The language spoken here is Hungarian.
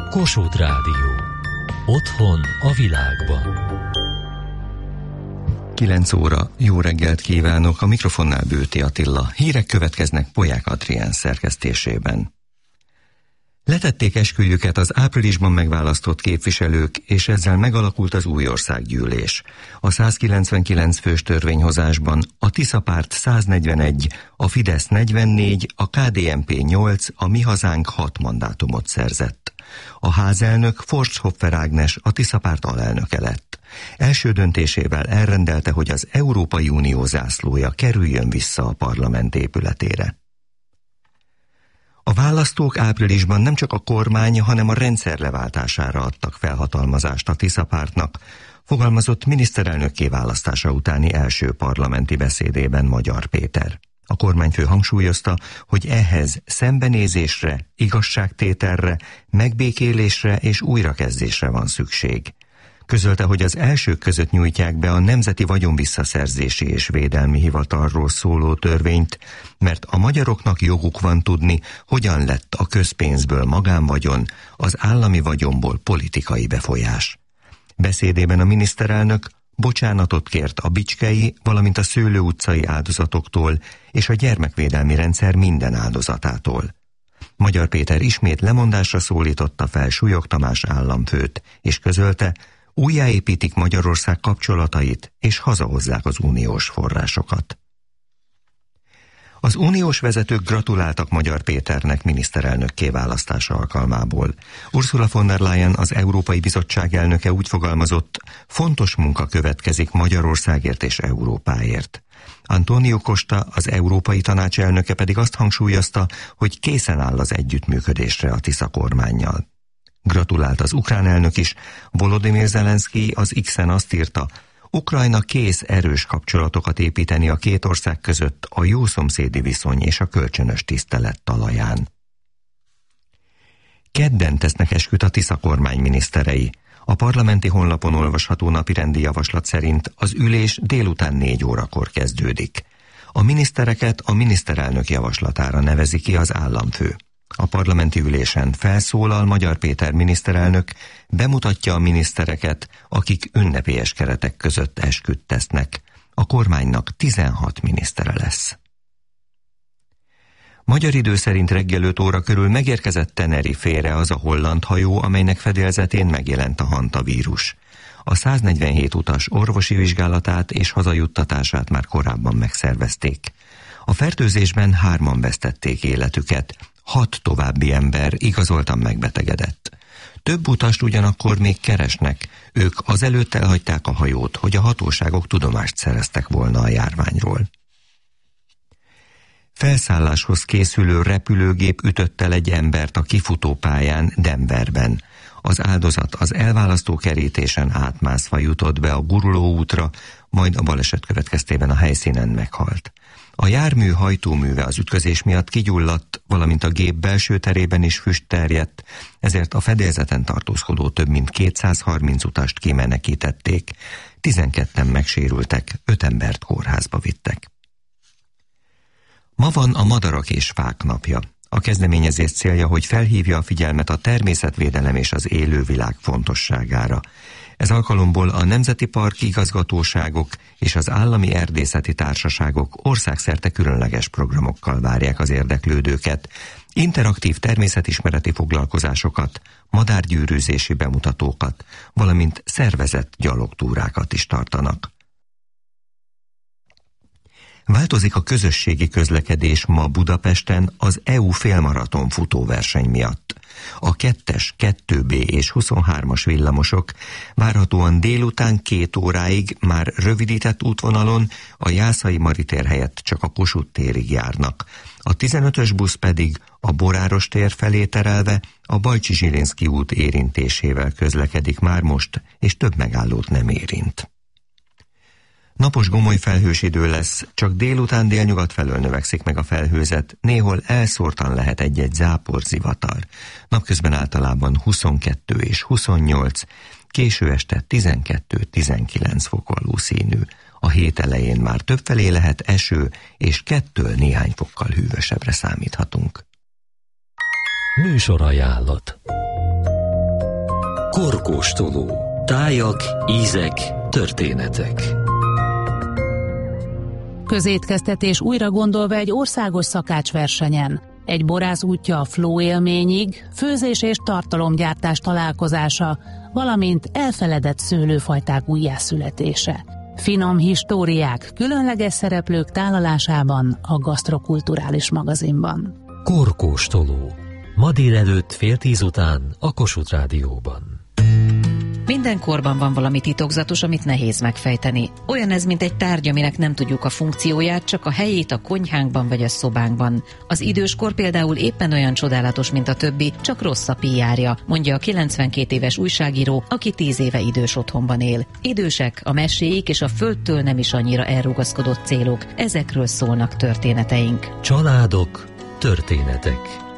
Kossuth Rádió. Otthon a világban. 9 óra, jó reggelt kívánok, a mikrofonnál Bőti Attila. Hírek következnek Polyák Adrián szerkesztésében. Letették esküjüket az áprilisban megválasztott képviselők, és ezzel megalakult az új országgyűlés. A 199 fős törvényhozásban a Tisza Párt 141, a Fidesz 44, a KDNP 8, a Mi Hazánk 6 mandátumot szerzett. A házelnök Forsthoffer Ágnes a Tisza Párt alelnöke lett. Első döntésével elrendelte, hogy az Európai Unió zászlója kerüljön vissza a parlament épületére. A választók áprilisban nem csak a kormány, hanem a rendszer leváltására adtak felhatalmazást a Tisza Pártnak, fogalmazott miniszterelnökké választása utáni első parlamenti beszédében Magyar Péter. A kormányfő hangsúlyozta, hogy ehhez szembenézésre, igazságtételre, megbékélésre és újrakezdésre van szükség. Közölte, hogy az elsők között nyújtják be a Nemzeti Vagyonvisszaszerzési és Védelmi Hivatalról szóló törvényt, mert a magyaroknak joguk van tudni, hogyan lett a közpénzből magánvagyon, az állami vagyonból politikai befolyás. Beszédében a miniszterelnök bocsánatot kért a bicskei, valamint a Szőlő utcai áldozatoktól és a gyermekvédelmi rendszer minden áldozatától. Magyar Péter ismét lemondásra szólította fel Súlyog Tamás államfőt, és közölte, újjáépítik Magyarország kapcsolatait, és hazahozzák az uniós forrásokat. Az uniós vezetők gratuláltak Magyar Péternek miniszterelnökké választása alkalmából. Ursula von der Leyen, az Európai Bizottság elnöke úgy fogalmazott, fontos munka következik Magyarországért és Európáért. Antonio Costa, az Európai Tanács elnöke pedig azt hangsúlyozta, hogy készen áll az együttműködésre a Tisza kormánnyal. Gratulált az ukrán elnök is, Volodymyr Zelenszky az X-en azt írta, Ukrajna kész erős kapcsolatokat építeni a két ország között a jó szomszédi viszony és a kölcsönös tisztelet talaján. Kedden tesznek esküt a Tisza kormány miniszterei. A parlamenti honlapon olvasható napirendi javaslat szerint az ülés délután 4 órakor kezdődik. A minisztereket a miniszterelnök javaslatára nevezi ki az államfő. A parlamenti ülésen felszólal Magyar Péter miniszterelnök, bemutatja a minisztereket, akik ünnepélyes keretek között esküt tesznek. A kormánynak 16 minisztere lesz. Magyar idő szerint reggel 5 óra körül megérkezett Tenerifére az a holland hajó, amelynek fedélzetén megjelent a hantavírus. A 147 utas orvosi vizsgálatát és hazajuttatását már korábban megszervezték. A fertőzésben 3-an vesztették életüket, 6 további ember igazoltan megbetegedett. Több utast ugyanakkor még keresnek, ők azelőtt elhagyták a hajót, hogy a hatóságok tudomást szereztek volna a járványról. Felszálláshoz készülő repülőgép ütött el egy embert a kifutópályán Denverben. Az áldozat az elválasztó kerítésen átmászva jutott be a guruló útra, majd a baleset következtében a helyszínen meghalt. A jármű hajtóműve az ütközés miatt kigyulladt, valamint a gép belső terében is füst terjedt, ezért a fedélzeten tartózkodó több mint 230 utast kimenekítették, 12-en megsérültek, 5 embert kórházba vittek. Ma van a Madarak és Fák napja. A kezdeményezés célja, hogy felhívja a figyelmet a természetvédelem és az élővilág fontosságára. Ez alkalomból a nemzeti park igazgatóságok és az állami erdészeti társaságok országszerte különleges programokkal várják az érdeklődőket, interaktív természetismereti foglalkozásokat, madárgyűrűzési bemutatókat, valamint szervezett gyalogtúrákat is tartanak. Változik a közösségi közlekedés ma Budapesten az EU félmaraton futóverseny miatt. A 2-es, 2B és 23-as villamosok várhatóan délután 2 óráig már rövidített útvonalon a Jászai Maritér helyett csak a Kossuth térig járnak. A 15-ös busz pedig a Boráros tér felé terelve a Bajcsy-Zsilinszky út érintésével közlekedik már most, és több megállót nem érint. Napos gomoly felhős idő lesz, csak délután délnyugat felől növekszik meg a felhőzet, néhol elszórtan lehet egy-egy záporzivatar. Napközben általában 22 és 28, késő este 12-19 fok valószínű. A hét elején már többfelé lehet eső, és 2 néhány fokkal hűvösebbre számíthatunk. Műsorajánlat. Korkóstoló. Tájak, ízek, történetek. Közétkeztetés újra gondolva egy országos szakácsversenyen. Egy borász útja a flow élményig, főzés és tartalomgyártás találkozása, valamint elfeledett szőlőfajták újjászületése. Finom históriák, különleges szereplők tálalásában a Gasztrokulturális magazinban. Korkóstoló. Ma délelőtt 9:30 után a Kossuth Rádióban. Minden korban van valami titokzatos, amit nehéz megfejteni. Olyan ez, mint egy tárgy, aminek nem tudjuk a funkcióját, csak a helyét a konyhánkban vagy a szobánkban. Az időskor például éppen olyan csodálatos, mint a többi, csak rossz a PR-ja, mondja a 92 éves újságíró, aki 10 éve idős otthonban él. Idősek, a meséik és a földtől nem is annyira elrugaszkodott célok. Ezekről szólnak történeteink. Családok, történetek.